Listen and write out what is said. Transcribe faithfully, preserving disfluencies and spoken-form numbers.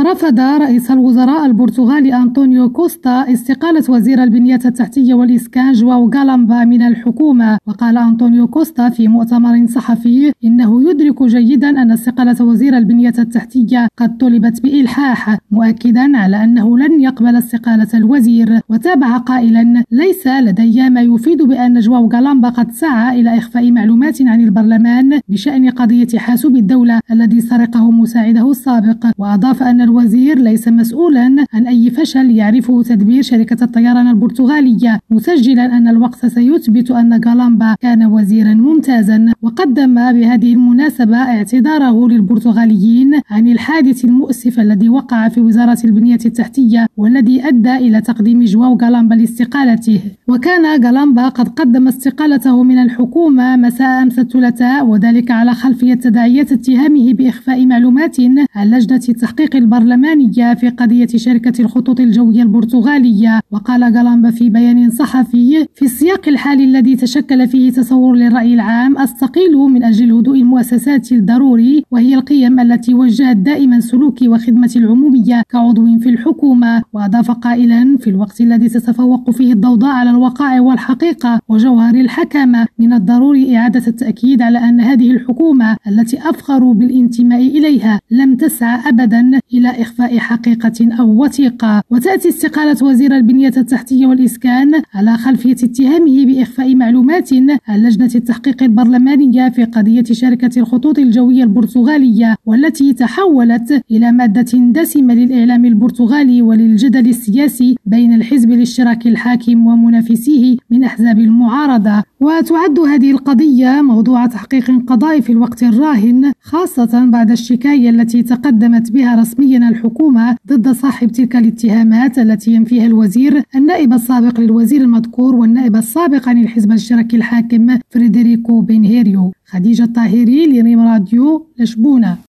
رفض رئيس الوزراء البرتغالي أنطونيو كوستا استقالة وزير البنية التحتية والإسكان جواو غالامبا من الحكومة. وقال أنطونيو كوستا في مؤتمر صحفي إنه يدرك جيدا أن استقالة وزير البنية التحتية قد طلبت بإلحاح، مؤكدا على أنه لن يقبل استقالة الوزير. وتابع قائلا: ليس لدي ما يفيد بأن جواو غالامبا قد سعى إلى إخفاء معلومات عن البرلمان بشأن قضية حاسوب الدولة الذي سرقه مساعده السابق. وأضاف أن الوزير ليس مسؤولا عن أي فشل يعرفه تدبير شركة الطيران البرتغالية، مسجلا أن الوقت سيثبت أن غالامبا كان وزيرا ممتازا. وقدم بهذه المناسبة اعتذاره للبرتغاليين عن الحادث المؤسف الذي وقع في وزارة البنية التحتية والذي أدى إلى تقديم جواو غالامبا لاستقالته. وكان غالامبا قد قدم استقالته من الحكومة مساء أمس الثلاثاء، وذلك على خلفية تداعيات اتهامه بإخفاء معلومات عن لجنة التحقيق البرلمانية في قضية شركة الخطوط الجوية البرتغالية. وقال غالامبا في بيان صحفي: في السياق الحالي الذي تشكل فيه تصور للرأي العام، أستقيل من أجل هدوء المؤسسات الضروري، وهي القيم التي وجهت دائما سلوكي وخدمتي العمومية كعضو في الحكومة. وأضاف قائلا: في الوقت الذي تتفوق فيه الضوضاء على الوقائع والحقيقة وجوهر الحكمة، من الضروري إعادة التأكيد على أن هذه الحكومة التي أفخر بالانتماء إليها لم تسعى أبدا إلى إخفاء حقيقة أو وثيقة. وتأتي استقالة وزير البنية التحتية والإسكان على خلفية اتهامه بإخفاء معلومات عن لجنة التحقيق البرلمانية في قضية شركة الخطوط الجوية البرتغالية، والتي تحولت إلى مادة دسمة للإعلام البرتغالي وللجدل السياسي بين الحزب الاشتراكي الحاكم ومنافسيه من أحزاب المعارضة. وتعد هذه القضية موضوع تحقيق قضائي في الوقت الراهن، خاصة بعد الشكاية التي تقدمت بها رسميا الحكومة ضد صاحب تلك الاتهامات التي ينفيها الوزير النائب السابق للوزير المذكور والنائب السابق عن الحزب الاشتراكي الحاكم فريدريكو بنهيريو. خديجة الطاهري لريم راديو لشبونة.